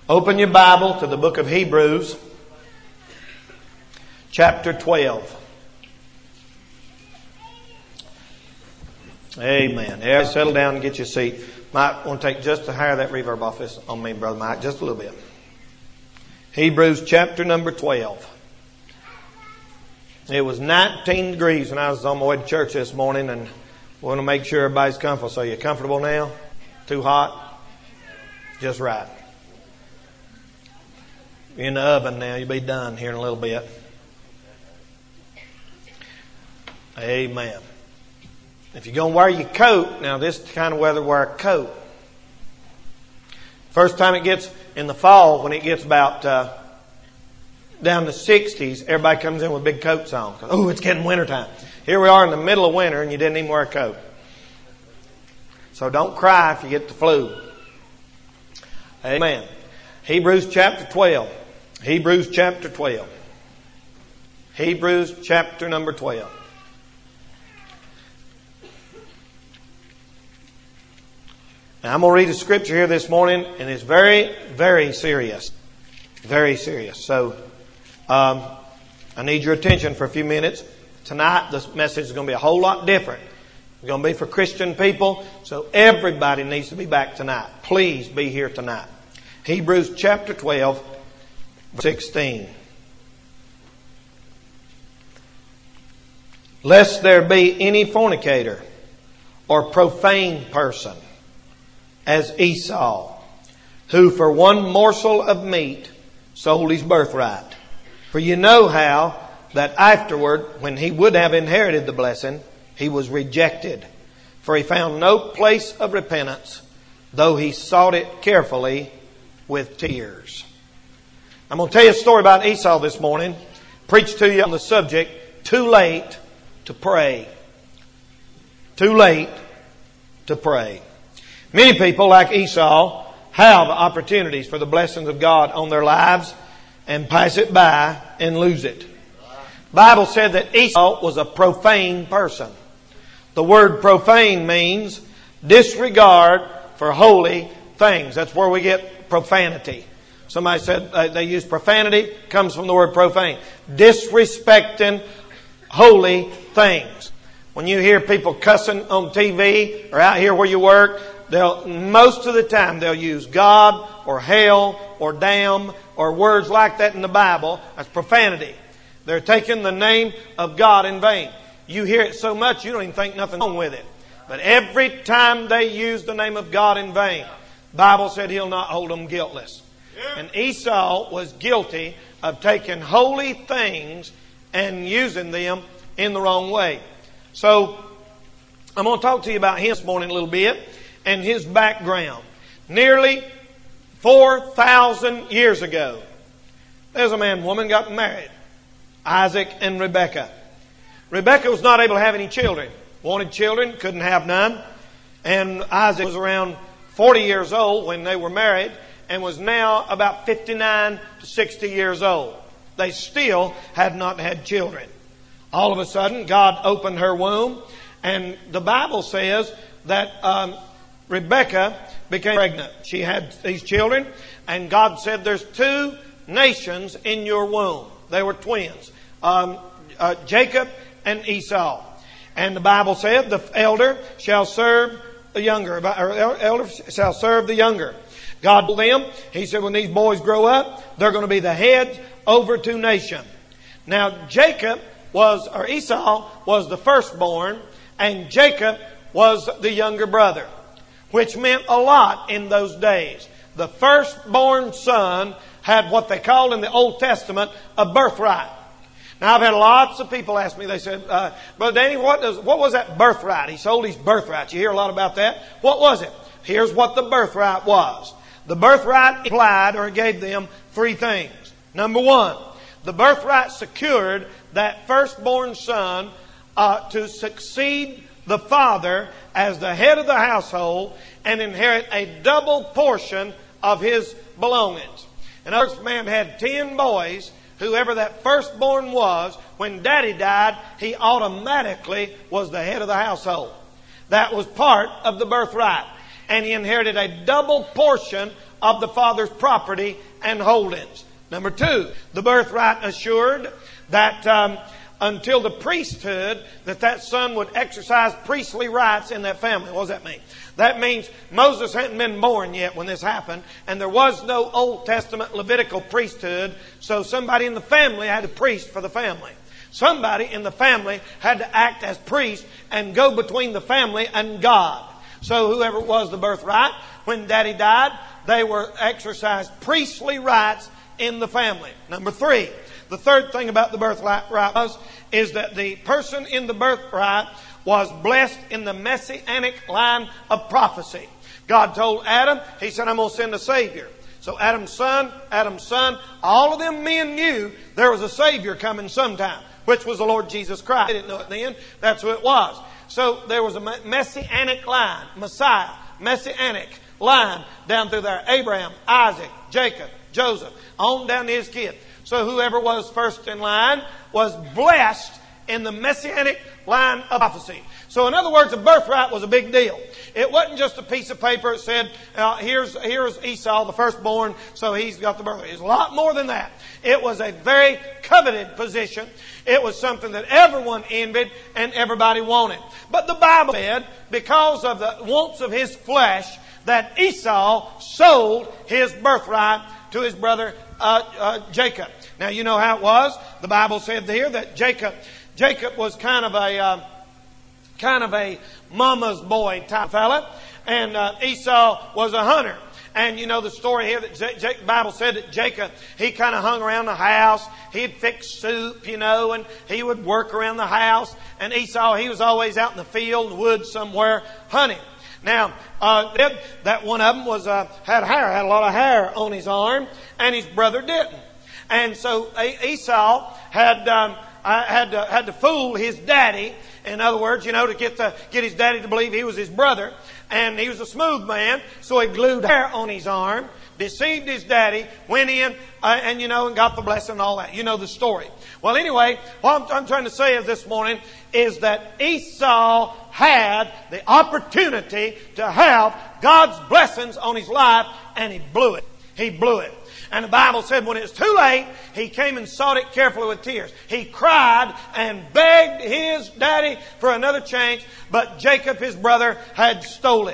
Open your Bible to the book of Hebrews, chapter 12. Amen. Everybody settle down and get your seat. Might want to take just to hire that reverb office on me, Brother Mike, just a little bit. Hebrews chapter number 12. It was 19 degrees when I was on my way to church this morning, and we want to make sure everybody's comfortable. So you comfortable now? Too hot? Just right. You're in the oven now. You'll be done here in a little bit. Amen. If you're going to wear your coat, now this is the kind of weather wear a coat. First time it gets in the fall, when it gets about down to 60s, everybody comes in with big coats on. Oh, it's getting wintertime. Here we are in the middle of winter and you didn't even wear a coat. So don't cry if you get the flu. Amen. Hebrews chapter 12. Hebrews chapter 12. Hebrews chapter number 12. Now I'm going to read a scripture here this morning, and it's very, very serious. Very serious. So I need your attention for a few minutes. Tonight the message is going to be a whole lot different. It's going to be for Christian people, so everybody needs to be back tonight. Please be here tonight. Hebrews chapter 12, verse 16. Lest there be any fornicator or profane person, as Esau, who for one morsel of meat sold his birthright. For you know how that afterward, when he would have inherited the blessing, he was rejected. For he found no place of repentance, though he sought it carefully with tears. I'm going to tell you a story about Esau this morning. Preach to you on the subject, too late to pray. Too late to pray. Many people, like Esau, have opportunities for the blessings of God on their lives and pass it by and lose it. The Bible said that Esau was a profane person. The word profane means disregard for holy things. That's where we get profanity. Somebody said they use profanity. Comes from the word profane. Disrespecting holy things. When you hear people cussing on TV or out here where you work, most of the time they'll use God or hell or damn or words like that in the Bible. That's profanity. They're taking the name of God in vain. You hear it so much you don't even think nothing wrong with it. But every time they use the name of God in vain, the Bible said He'll not hold them guiltless. And Esau was guilty of taking holy things and using them in the wrong way. So I'm going to talk to you about him this morning a little bit and his background. Nearly 4,000 years ago, there's a man and woman got married. Isaac and Rebekah. Rebekah was not able to have any children. Wanted children, couldn't have none. And Isaac was around 40 years old when they were married and was now about 59 to 60 years old. They still had not had children. All of a sudden, God opened her womb, and the Bible says that Rebekah became pregnant. She had these children, and God said, there's two nations in your womb. They were twins, Jacob and Esau. And the Bible said, the elder shall serve the younger, or elder shall serve the younger. God told them, He said, when these boys grow up, they're going to be the heads over two nations. Now, Esau was the firstborn, and Jacob was the younger brother, which meant a lot in those days. The firstborn son had what they called in the Old Testament a birthright. Now, I've had lots of people ask me, they said, Brother Danny, what was that birthright? He sold his birthright. You hear a lot about that. What was it? Here's what the birthright was. The birthright implied or gave them three things. Number one, the birthright secured that firstborn son to succeed the father as the head of the household and inherit a double portion of his belongings. In other words, man had 10 boys. Whoever that firstborn was, when daddy died, he automatically was the head of the household. That was part of the birthright. And he inherited a double portion of the father's property and holdings. Number 2, the birthright assured that until the priesthood, that son would exercise priestly rights in that family. What does that mean? That means Moses hadn't been born yet when this happened, and there was no Old Testament Levitical priesthood, so somebody in the family had to priest for the family. Somebody in the family had to act as priest and go between the family and God. So whoever it was the birthright, when Daddy died, they were exercised priestly rights in the family. Number 3, the third thing about the birthright is that the person in the birthright was blessed in the messianic line of prophecy. God told Adam, He said, I'm going to send a Savior. So Adam's son, all of them men knew there was a Savior coming sometime, which was the Lord Jesus Christ. They didn't know it then. That's who it was. So there was a messianic line, Messiah, messianic line down through there. Abraham, Isaac, Jacob, Joseph, on down to his kids. So whoever was first in line was blessed in the messianic line of prophecy. So in other words, the birthright was a big deal. It wasn't just a piece of paper that said, here's Esau, the firstborn, so he's got the birthright. It's a lot more than that. It was a very coveted position. It was something that everyone envied and everybody wanted. But the Bible said, because of the wants of his flesh, that Esau sold his birthright to his brother Jacob. Now you know how it was. The Bible said here that Jacob was kind of a mama's boy type fella, and Esau was a hunter. And you know the story here that the Bible said that Jacob, he kind of hung around the house. He'd fix soup, and he would work around the house. And Esau, he was always out in the field, in the woods somewhere, hunting. Now, that one of them had a lot of hair on his arm, and his brother didn't. And so Esau had to fool his daddy. In other words, to get his daddy to believe he was his brother. And he was a smooth man, so he glued hair on his arm, deceived his daddy, went in, and got the blessing and all that. You know the story. Well, anyway, what I'm trying to say is this morning is that Esau had the opportunity to have God's blessings on his life, and he blew it. He blew it. And the Bible said when it was too late, he came and sought it carefully with tears. He cried and begged his daddy for another chance, but Jacob, his brother, had stole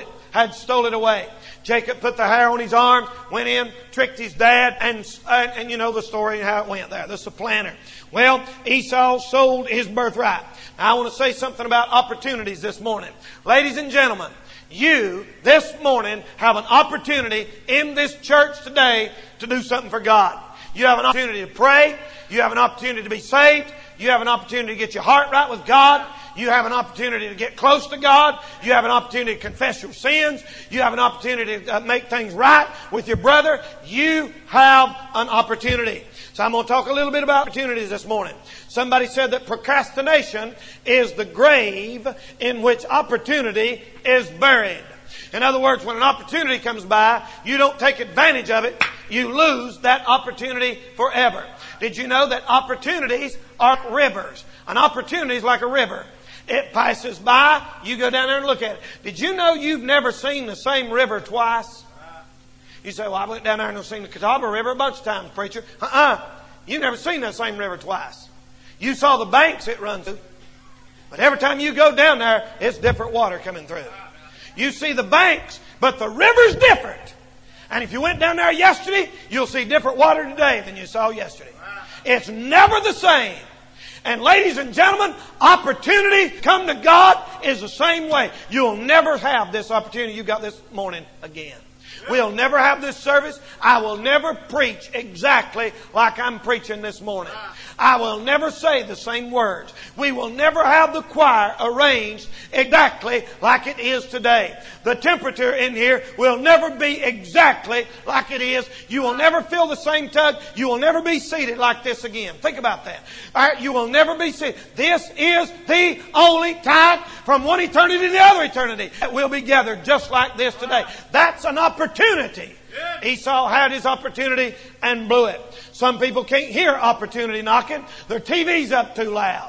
it away. Jacob put the hair on his arm, went in, tricked his dad, and you know the story and how it went there, the supplanter. Well, Esau sold his birthright. Now, I want to say something about opportunities this morning. Ladies and gentlemen, you, this morning, have an opportunity in this church today to do something for God. You have an opportunity to pray. You have an opportunity to be saved. You have an opportunity to get your heart right with God. You have an opportunity to get close to God. You have an opportunity to confess your sins. You have an opportunity to make things right with your brother. You have an opportunity. So I'm going to talk a little bit about opportunities this morning. Somebody said that procrastination is the grave in which opportunity is buried. In other words, when an opportunity comes by, you don't take advantage of it, you lose that opportunity forever. Did you know that opportunities are rivers? An opportunity is like a river. It passes by, you go down there and look at it. Did you know you've never seen the same river twice? You say, well, I went down there and I've seen the Catawba River a bunch of times, preacher. You've never seen that same river twice. You saw the banks it runs through. But every time you go down there, it's different water coming through. You see the banks, but the river's different. And if you went down there yesterday, you'll see different water today than you saw yesterday. It's never the same. And ladies and gentlemen, opportunity come to God is the same way. You'll never have this opportunity you got this morning again. We'll never have this service. I will never preach exactly like I'm preaching this morning. I will never say the same words. We will never have the choir arranged exactly like it is today. The temperature in here will never be exactly like it is. You will never feel the same tug. You will never be seated like this again. Think about that. All right, you will never be seated. This is the only time from one eternity to the other eternity that we'll be gathered just like this today. That's an opportunity. Esau had his opportunity and blew it. Some people can't hear opportunity knocking. Their TV's up too loud.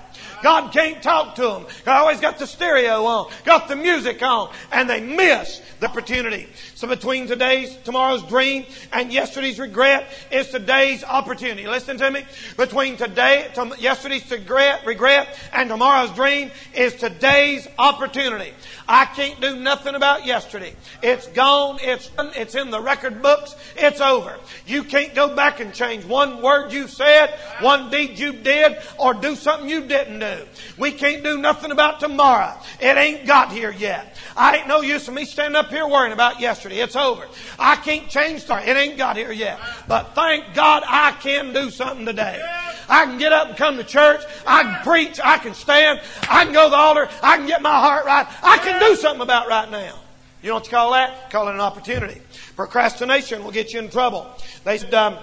God can't talk to them. I always got the stereo on, got the music on, and they miss the opportunity. So between tomorrow's dream and yesterday's regret is today's opportunity. Listen to me. Between yesterday's regret and tomorrow's dream is today's opportunity. I can't do nothing about yesterday. It's gone. It's in the record books. It's over. You can't go back and change one word you said, one deed you did, or do something you didn't do. We can't do nothing about tomorrow. It ain't got here yet. I ain't no use of me standing up here worrying about yesterday. It's over. I can't change tomorrow. It ain't got here yet. But thank God I can do something today. I can get up and come to church. I can preach. I can stand. I can go to the altar. I can get my heart right. I can do something about it right now. You know what you call that? Call it an opportunity. Procrastination will get you in trouble. They said,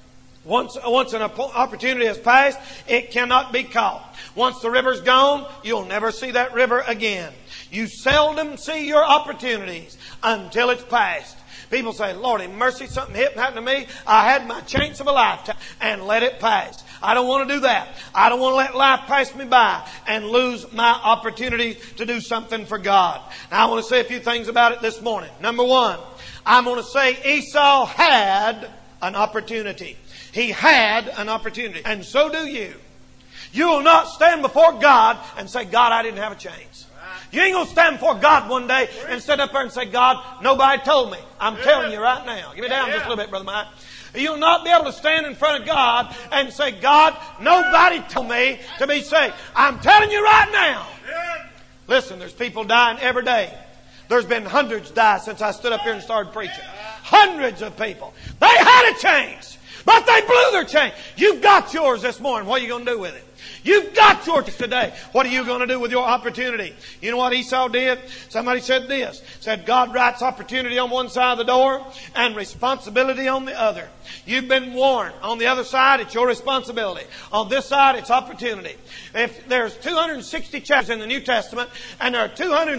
once an opportunity has passed, it cannot be caught. Once the river's gone, you'll never see that river again. You seldom see your opportunities until it's past. People say, Lord have mercy, something happened to me. I had my chance of a lifetime and let it pass. I don't want to do that. I don't want to let life pass me by and lose my opportunity to do something for God. Now I want to say a few things about it this morning. Number one, I'm going to say Esau had an opportunity. He had an opportunity. And so do you. You will not stand before God and say, God, I didn't have a chance. You ain't going to stand before God one day and sit up there and say, God, nobody told me. I'm telling you right now. Give me down just a little bit, Brother Mike. You'll not be able to stand in front of God and say, God, nobody told me to be saved. I'm telling you right now. Listen, there's people dying every day. There's been hundreds die since I stood up here and started preaching. Hundreds of people. They had a chance, but they blew their chance. You've got yours this morning. What are you going to do with it? You've got yours today. What are you going to do with your opportunity? You know what Esau did? Somebody said this. Said God writes opportunity on one side of the door and responsibility on the other. You've been warned. On the other side, it's your responsibility. On this side, it's opportunity. If there's 260 chapters in the New Testament and there are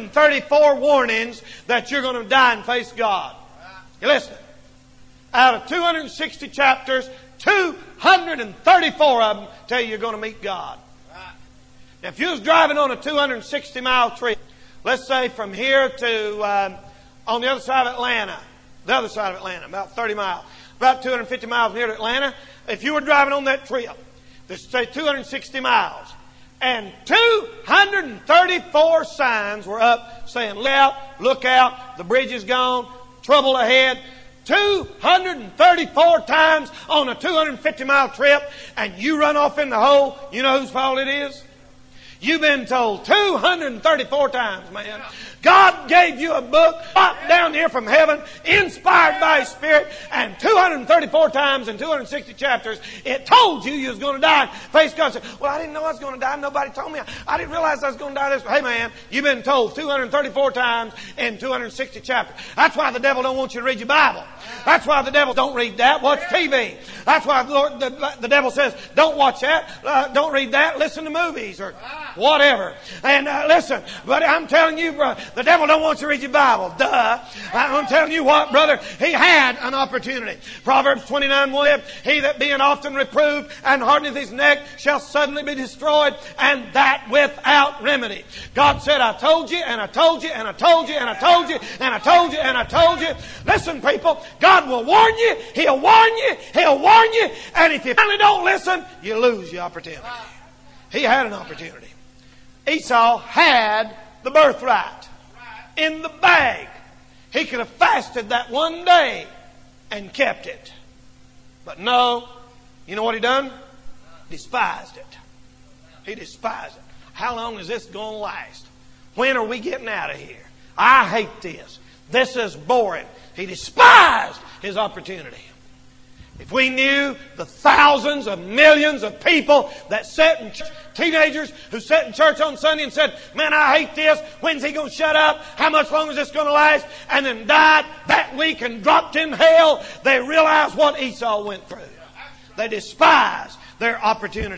234 warnings that you're going to die and face God. You listen. Out of 260 chapters, 234 of them tell you you're going to meet God. Now, if you was driving on a 260-mile trip, let's say from here to on the other side of Atlanta, about 30 miles, about 250 miles near to Atlanta, if you were driving on that trip, let's say 260 miles, and 234 signs were up saying, look out, the bridge is gone, trouble ahead, 234 times on a 250-mile trip, and you run off in the hole, you know whose fault it is? You've been told 234 times, man. God gave you a book dropped down here from heaven, inspired by His Spirit, and 234 times in 260 chapters, it told you was going to die. Face God said, well, I didn't know I was going to die. Nobody told me. I didn't realize I was going to die this way. Hey, man, you've been told 234 times in 260 chapters. That's why the devil don't want you to read your Bible. That's why the devil don't read that. Watch TV. That's why the devil says, don't watch that. Don't read that. Listen to movies or whatever. And listen, but I'm telling you, bro, the devil don't want you to read your Bible. Duh. I'm telling you what, brother, he had an opportunity. Proverbs 29:1, he that being often reproved and hardeneth his neck shall suddenly be destroyed, and that without remedy. God said, I told you, and I told you, and I told you, and I told you, and I told you, and I told you. Listen, people, God will warn you, He'll warn you, He'll warn you, and if you finally don't listen, you lose your opportunity. He had an opportunity. Esau had the birthright in the bag. He could have fasted that one day and kept it. But no, you know what he done? Despised it. He despised it. How long is this going to last? When are we getting out of here? I hate this. This is boring. He despised his opportunity. If we knew the thousands of millions of people that sat in church, teenagers who sat in church on Sunday and said, man, I hate this. When's he going to shut up? How much longer is this going to last? And then died that week and dropped in hell, they realized what Esau went through. They despised their opportunity.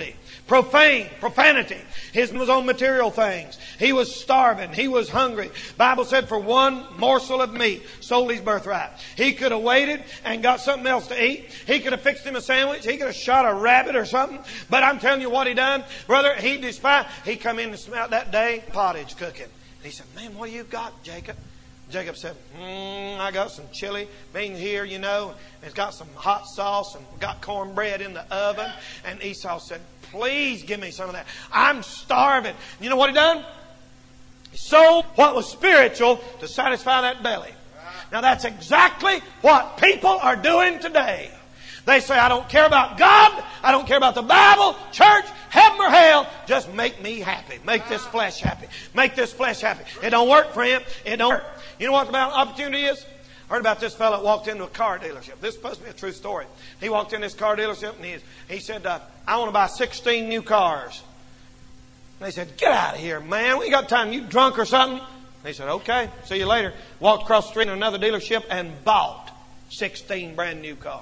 Profanity. His was on material things. He was starving. He was hungry. Bible said for one morsel of meat, sold his birthright. He could have waited and got something else to eat. He could have fixed him a sandwich. He could have shot a rabbit or something. But I'm telling you what he done. Brother, he despised. He come in and smelled that day pottage cooking. And he said, man, what do you got, Jacob? Jacob said, I got some chili beans here, you know. It's got some hot sauce and got cornbread in the oven. And Esau said, please give me some of that. I'm starving. You know what he done? He sold what was spiritual to satisfy that belly. Now that's exactly what people are doing today. They say, I don't care about God. I don't care about the Bible, church, heaven or hell. Just make me happy. Make this flesh happy. Make this flesh happy. It don't work, friend. It don't work. You know what the opportunity is? I heard about this fellow that walked into a car dealership. This is supposed to be a true story. He walked in this car dealership and he said, I want to buy 16 new cars. And they said, get out of here, man. We ain't got time. You drunk or something? And he said, okay, see you later. Walked across the street to another dealership and bought 16 brand new cars.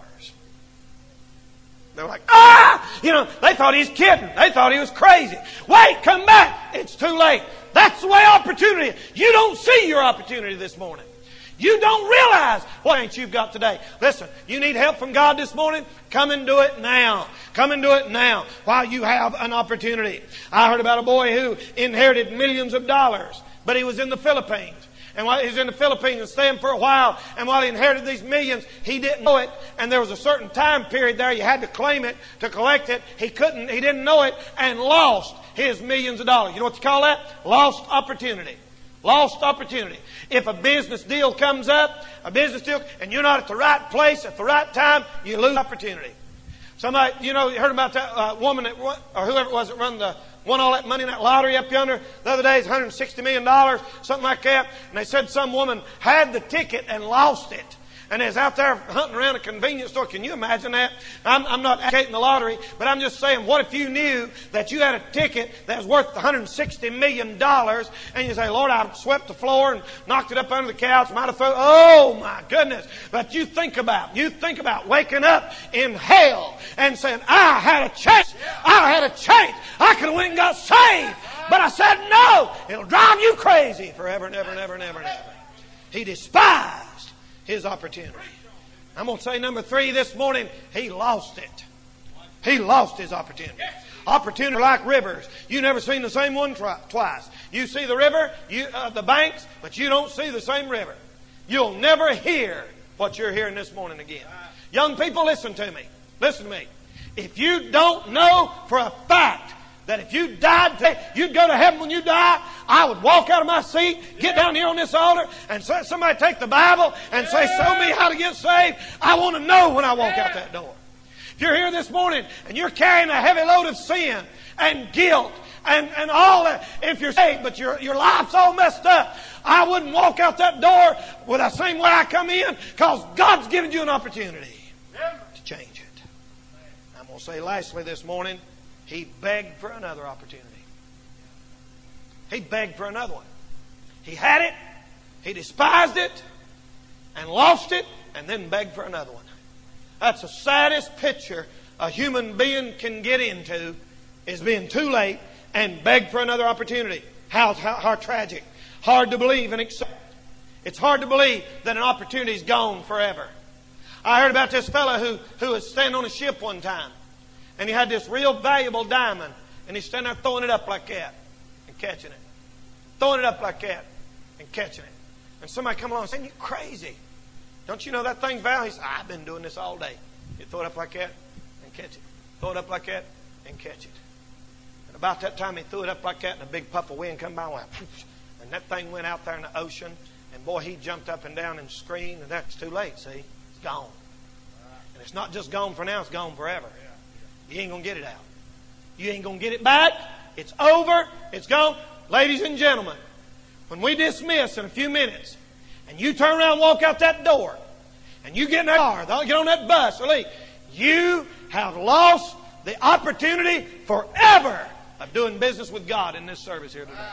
They were like, You know, they thought he was kidding. They thought he was crazy. Wait, come back. It's too late. That's the way opportunity is. You don't see your opportunity this morning. You don't realize what ain't you've got today. Listen, you need help from God this morning? Come and do it now. Come and do it now while you have an opportunity. I heard about a boy who inherited millions of dollars, but he was in the Philippines. And while he was in the Philippines and staying for a while, and while he inherited these millions, he didn't know it. And there was a certain time period there you had to claim it, to collect it. He didn't know it, and lost his millions of dollars. You know what you call that? Lost opportunity. Lost opportunity. If a business deal comes up, and you're not at the right place at the right time, you lose opportunity. Somebody, you heard about that woman or whoever it was that won all that money in that lottery up yonder the other day. It's $160 million, something like that. And they said some woman had the ticket and lost it. And is out there hunting around a convenience store. Can you imagine that? I'm not advocating the lottery, but I'm just saying, what if you knew that you had a ticket that was worth $160 million, and you say, Lord, I swept the floor and knocked it up under the couch, might have thrown, oh my goodness. But you think about waking up in hell and saying, I had a chance. I could have went and got saved. But I said, no, it'll drive you crazy forever and ever and ever and ever and ever. He despised his opportunity. I'm going to say number 3 this morning. He lost it. He lost his opportunity. Opportunity like rivers. You never seen the same one twice. You see the river, the banks, but you don't see the same river. You'll never hear what you're hearing this morning again. Young people, listen to me. Listen to me. If you don't know for a fact that if you died today, you'd go to heaven when you die, I would walk out of my seat, get down here on this altar, and somebody take the Bible and say, show me how to get saved. I want to know when I walk out that door. If you're here this morning and you're carrying a heavy load of sin and guilt and all that, if you're saved but your life's all messed up, I wouldn't walk out that door with the same way I come in, because God's given you an opportunity to change it. I'm going to say lastly this morning, he begged for another opportunity. He begged for another one. He had it, he despised it, and lost it, and then begged for another one. That's the saddest picture a human being can get into, is being too late and beg for another opportunity. How tragic. Hard to believe and accept. It's hard to believe that an opportunity's gone forever. I heard about this fellow who was standing on a ship one time. And he had this real valuable diamond. And he's standing there throwing it up like that and catching it. Throwing it up like that and catching it. And somebody come along and say, you're crazy. Don't you know that thing's valuable? He said, I've been doing this all day. You throw it up like that and catch it. Throw it up like that and catch it. And about that time he threw it up like that, and a big puff of wind come by and went, and that thing went out there in the ocean. And boy, he jumped up and down and screamed, and that's too late, see? It's gone. And it's not just gone for now, it's gone forever. You ain't going to get it out. You ain't going to get it back. It's over. It's gone. Ladies and gentlemen, when we dismiss in a few minutes, and you turn around and walk out that door, and you get in that car, get on that bus, or leave, you have lost the opportunity forever of doing business with God in this service here today.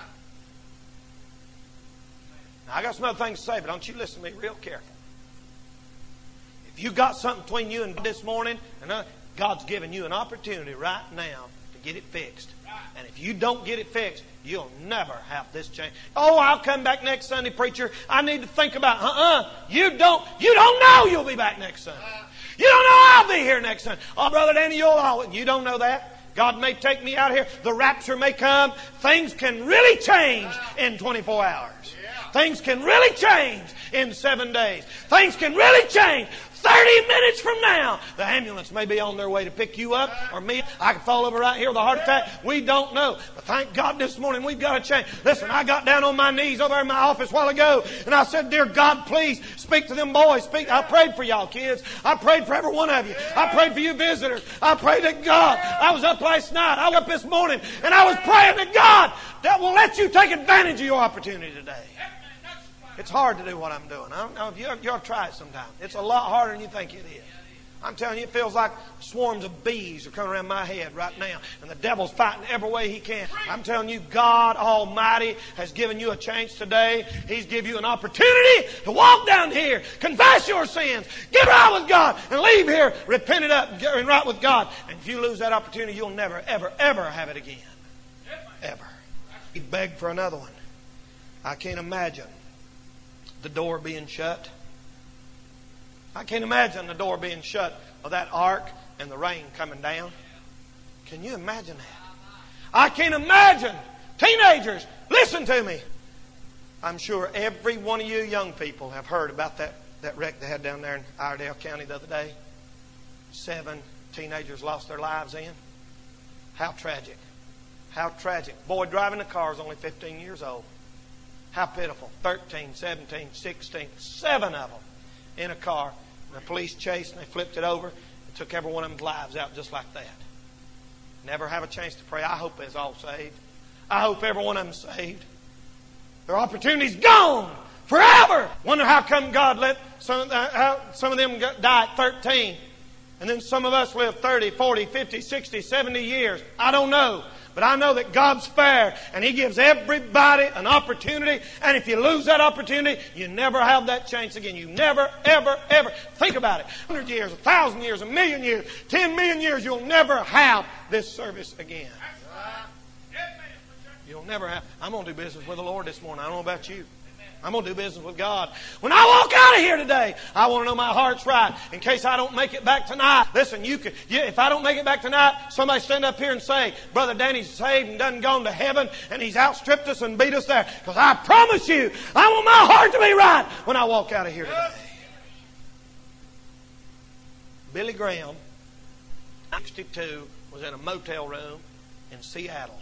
Now, I got some other things to say, but don't you listen to me real careful. If you got something between you and this morning, and God's given you an opportunity right now to get it fixed. And if you don't get it fixed, you'll never have this change. Oh, I'll come back next Sunday, preacher. I need to think about You don't know you'll be back next Sunday. You don't know I'll be here next Sunday. Oh, Brother Danny, you don't know that. God may take me out of here. The rapture may come. Things can really change in 24 hours. Things can really change in 7 days. Things can really change 30 minutes from now. The ambulance may be on their way to pick you up or me. I could fall over right here with a heart attack. We don't know. But thank God this morning we've got a change. Listen, I got down on my knees over in my office a while ago and I said, dear God, please speak to them boys. I prayed for y'all kids. I prayed for every one of you. I prayed for you visitors. I prayed to God. I was up last night. I was up this morning and I was praying to God that will let you take advantage of your opportunity today. It's hard to do what I'm doing. I don't know if you ought to try it sometime. It's a lot harder than you think it is. I'm telling you, it feels like swarms of bees are coming around my head right now. And the devil's fighting every way he can. I'm telling you, God Almighty has given you a chance today. He's given you an opportunity to walk down here, confess your sins, get right with God, and leave here repented up and getting right with God. And if you lose that opportunity, you'll never, ever, ever have it again. Ever. You beg for another one. I can't imagine the door being shut. I can't imagine the door being shut with that ark and the rain coming down. Can you imagine that? I can't imagine. Teenagers, listen to me. I'm sure every one of you young people have heard about that wreck they had down there in Iredell County the other day. 7 teenagers lost their lives in. How tragic. How tragic. Boy driving the car is only 15 years old. How pitiful. 13, 17, 16, 7 of them in a car. And the police chased and they flipped it over and took every one of them's lives out just like that. Never have a chance to pray. I hope they're all saved. I hope every one of them's saved. Their opportunity's gone forever. Wonder how come God let some of them die at 13 and then some of us live 30, 40, 50, 60, 70 years. I don't know. But I know that God's fair and He gives everybody an opportunity. And if you lose that opportunity, you never have that chance again. You never, ever, ever. Think about it. 100 years, 1,000 years, 1,000,000 years, 10 million years, you'll never have this service again. You'll never have. I'm going to do business with the Lord this morning. I don't know about you. I'm going to do business with God. When I walk out of here today, I want to know my heart's right. In case I don't make it back tonight. Listen, if I don't make it back tonight, somebody stand up here and say, Brother Danny's saved and done gone to heaven and he's outstripped us and beat us there. Because I promise you, I want my heart to be right when I walk out of here today. Billy Graham, 62, was in a motel room in Seattle.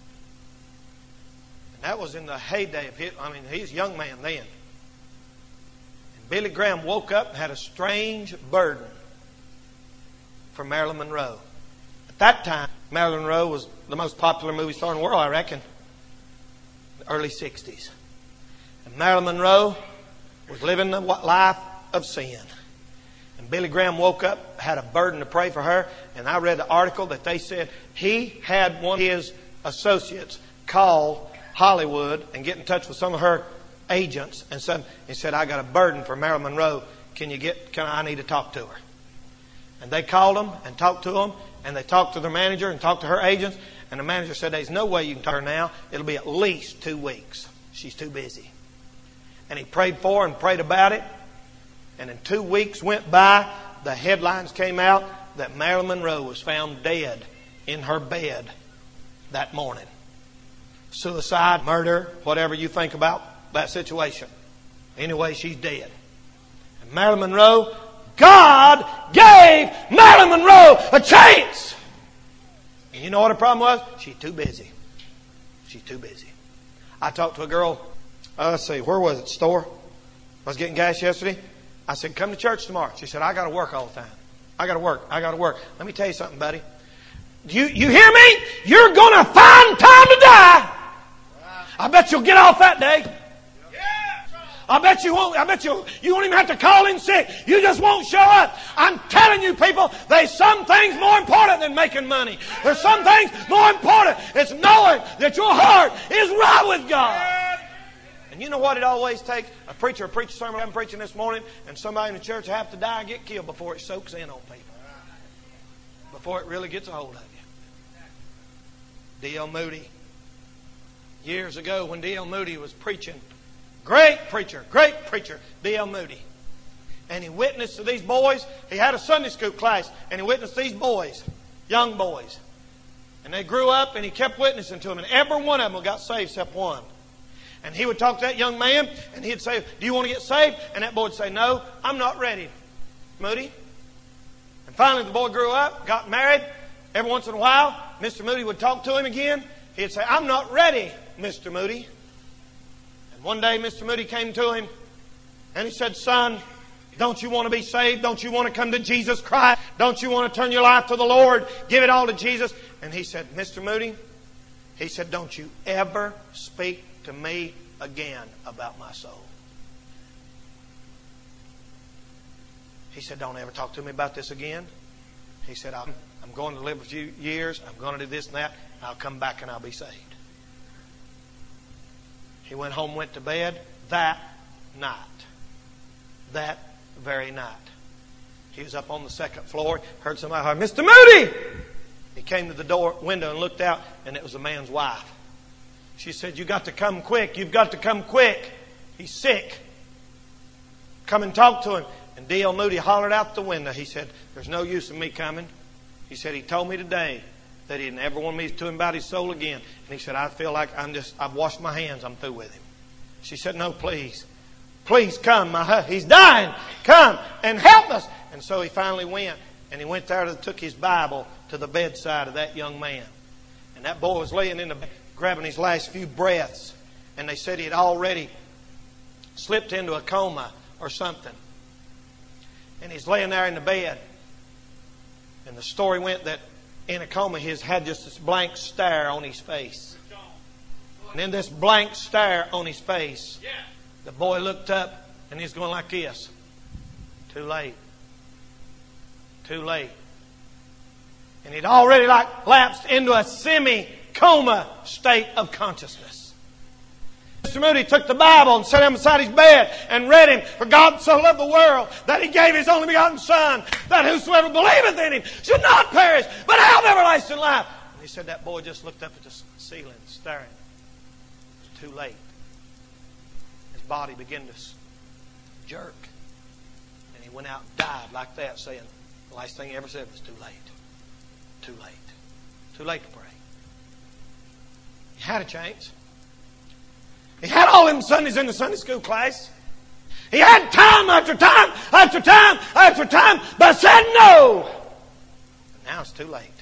That was in the heyday of his, he's a young man then. And Billy Graham woke up and had a strange burden for Marilyn Monroe. At that time, Marilyn Monroe was the most popular movie star in the world, I reckon. The early 60s. And Marilyn Monroe was living the life of sin. And Billy Graham woke up, had a burden to pray for her. And I read the article that they said he had one of his associates call Hollywood and get in touch with some of her agents and said, I got a burden for Marilyn Monroe. I need to talk to her. And they called them and talked to them, and they talked to their manager and talked to her agents, and the manager said, there's no way you can talk to her now. It'll be at least 2 weeks. She's too busy. And he prayed for her and prayed about it. And in 2 weeks went by, the headlines came out that Marilyn Monroe was found dead in her bed that morning. Suicide, murder, whatever you think about that situation. Anyway, she's dead. And Marilyn Monroe, God gave Marilyn Monroe a chance. And you know what her problem was? She's too busy. She's too busy. I talked to a girl, where was it? Store. I was getting gas yesterday. I said, come to church tomorrow. She said, I got to work all the time. I got to work. Let me tell you something, buddy. You hear me? You're going to find time to die. I bet you'll get off that day. I bet you won't. You won't even have to call in sick. You just won't show up. I'm telling you, people, there's some things more important than making money. There's some things more important. It's knowing that your heart is right with God. And you know what it always takes? A preacher preach a sermon I'm preaching this morning, and somebody in the church will have to die and get killed before it soaks in on people. Before it really gets a hold of you. D.L. Moody. Years ago when D.L. Moody was preaching, great preacher, D.L. Moody. And he witnessed to these boys. He had a Sunday school class, and he witnessed these boys, young boys. And they grew up, and he kept witnessing to them. And every one of them got saved except one. And he would talk to that young man, and he'd say, do you want to get saved? And that boy would say, no, I'm not ready, Moody. And finally the boy grew up, got married. Every once in a while, Mr. Moody would talk to him again. He'd say, I'm not ready, Mr. Moody. And one day Mr. Moody came to him, and he said, son, don't you want to be saved? Don't you want to come to Jesus Christ? Don't you want to turn your life to the Lord? Give it all to Jesus? And he said, Mr. Moody, he said, don't you ever speak to me again about my soul. He said, don't ever talk to me about this again. He said, I'm going to live a few years. I'm going to do this and that. I'll come back and I'll be saved. He went home, went to bed that night. That very night. He was up on the second floor, heard somebody holler, Mr. Moody! He came to the window and looked out, and it was a man's wife. She said, you got to come quick. You've got to come quick. He's sick. Come and talk to him. And D.L. Moody hollered out the window. He said, there's no use in me coming. He said, he told me today that he never wanted me to him about his soul again. And he said, I feel like I've washed my hands. I'm through with him. She said, no, please. Please come. He's dying. Come and help us. And so he finally went. And he went there and took his Bible to the bedside of that young man. And that boy was laying in the bed, grabbing his last few breaths. And they said he had already slipped into a coma or something. And he's laying there in the bed. And the story went that in a coma he had just this blank stare on his face. And in this blank stare on his face, the boy looked up and he's going like this. Too late. Too late. And he'd already lapsed into a semi-coma state of consciousness. Mr. Moody took the Bible and sat him beside his bed and read him. For God so loved the world that He gave His only begotten Son, that whosoever believeth in Him should not perish, but have everlasting life. And he said that boy just looked up at the ceiling, staring. It was too late. His body began to jerk. And he went out and died like that, saying, the last thing he ever said was, too late. Too late. Too late to pray. He had a chance. He had all them Sundays in the Sunday school class. He had time after time after time after time, but said no. But now it's too late.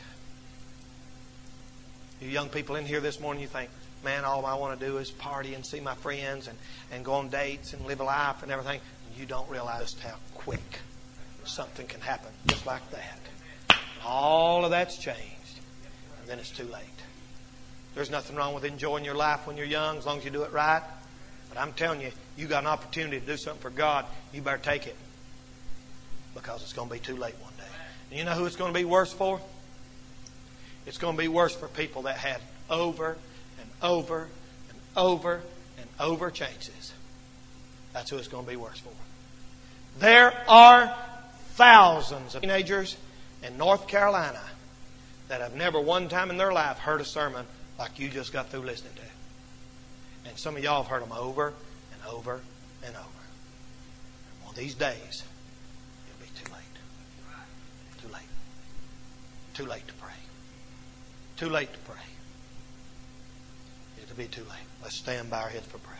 You young people in here this morning, you think, man, all I want to do is party and see my friends and go on dates and live a life and everything. You don't realize just how quick something can happen just like that. All of that's changed. And then it's too late. There's nothing wrong with enjoying your life when you're young as long as you do it right. But I'm telling you, you got an opportunity to do something for God. You better take it. Because it's going to be too late one day. And you know who it's going to be worse for? It's going to be worse for people that had over and over and over and over chances. That's who it's going to be worse for. There are thousands of teenagers in North Carolina that have never one time in their life heard a sermon like you just got through listening to. And some of y'all have heard them over and over and over. And one of these days, it'll be too late. Too late. Too late to pray. Too late to pray. It'll be too late. Let's stand by our heads for prayer.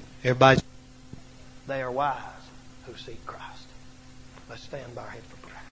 Everybody, they are wise who seek Christ. Let's stand by our heads for prayer.